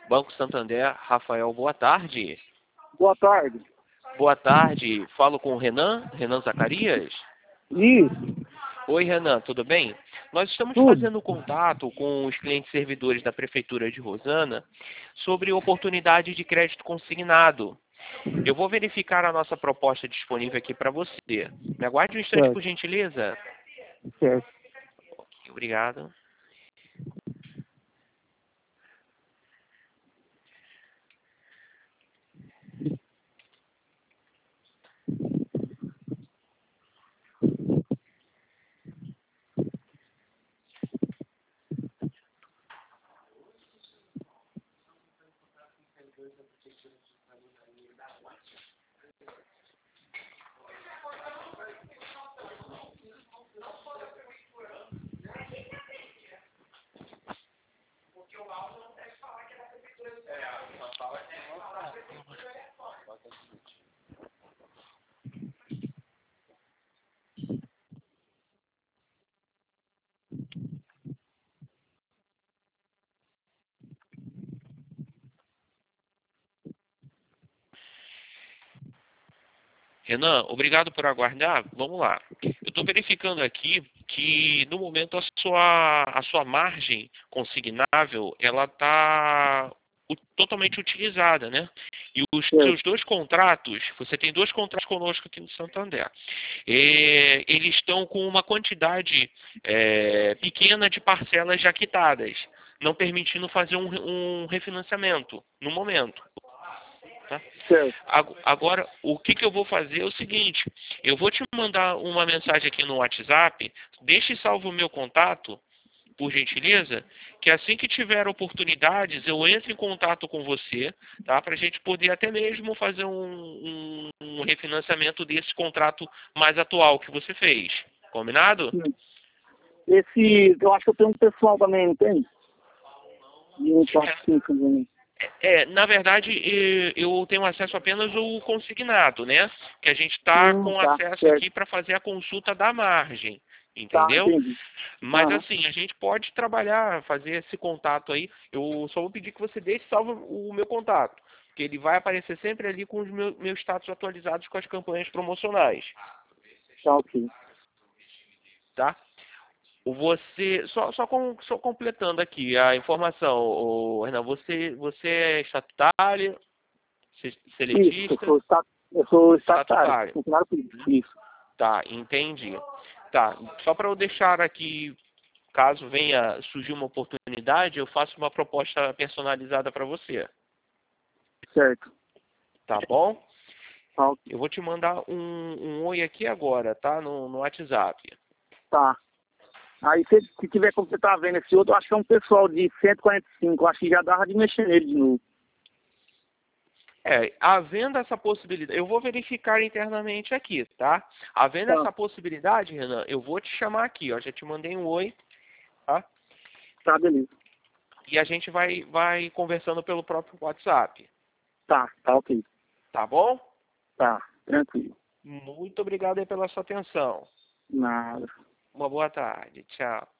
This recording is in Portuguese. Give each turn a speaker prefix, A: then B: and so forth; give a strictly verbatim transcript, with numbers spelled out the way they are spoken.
A: Banco Santander, Rafael, boa tarde.
B: Boa tarde.
A: Boa tarde, falo com o Renan, Renan Zacarias.
B: Isso.
A: Oi, Renan, tudo bem? Nós estamos
B: Tudo.
A: fazendo contato com os clientes servidores da Prefeitura de Rosana sobre oportunidade de crédito consignado. Eu vou verificar a nossa proposta disponível aqui para você. Me aguarde um instante,
B: Certo.
A: por gentileza.
B: Certo.
A: Ok, obrigado. Renan, obrigado por aguardar. Vamos lá. Eu estou verificando aqui que, no momento, a sua, a sua margem consignável ela está totalmente utilizada, né? E os
B: Certo.
A: seus dois contratos, você tem dois contratos conosco aqui no Santander. É, eles estão com uma quantidade é, pequena de parcelas já quitadas, não permitindo fazer um, um refinanciamento no momento. Tá?
B: Certo.
A: Agora, o que, que eu vou fazer é o seguinte, eu vou te mandar uma mensagem aqui no WhatsApp, deixe salvo o meu contato, por gentileza, que assim que tiver oportunidades, eu entro em contato com você, tá? Para a gente poder até mesmo fazer um, um, um refinanciamento desse contrato mais atual que você fez. Combinado?
B: Sim. Esse, eu acho que eu tenho um pessoal também, não tem? De um quatro cinco também.
A: É, na verdade, eh, eu tenho acesso apenas ao consignado, né? Que a gente está
B: Hum,
A: com
B: tá.
A: acesso
B: Certo.
A: aqui para fazer a consulta da margem,
B: Tá,
A: entendeu?
B: entendi.
A: Mas
B: Aham.
A: assim, a gente pode trabalhar, fazer esse contato aí. Eu só vou pedir que você deixe salvo o meu contato, porque ele vai aparecer sempre ali com os meus, meus status atualizados com as campanhas promocionais,
B: Tá, ok.
A: tá? Você, só, só, com, só completando aqui a informação, ô, Renan, você, você é estatutário, se-
B: Isso, eu
A: seletista,
B: sou, esta- eu sou estatário.
A: estatutário.
B: Funcionário público. Isso.
A: Tá, entendi. Tá, só para eu deixar aqui, caso venha surgir uma oportunidade, eu faço uma proposta personalizada para você,
B: Certo.
A: tá bom?
B: Tá, ok.
A: Eu vou te mandar um, um oi aqui agora, tá? No, no WhatsApp.
B: Tá. Aí se, se tiver como você tá vendo esse outro, eu acho que é um pessoal de cento e quarenta e cinco. Eu acho que já dava de mexer nele de novo.
A: É, havendo essa possibilidade, eu vou verificar internamente aqui, tá? Havendo
B: Tá.
A: essa possibilidade, Renan, eu vou te chamar aqui, ó. Já te mandei um oi, tá?
B: Tá, beleza.
A: E a gente vai, vai conversando pelo próprio WhatsApp,
B: Tá, tá ok.
A: tá bom?
B: Tá, tranquilo.
A: Muito obrigado aí pela sua atenção.
B: Nada.
A: Uma boa tarde. Tchau.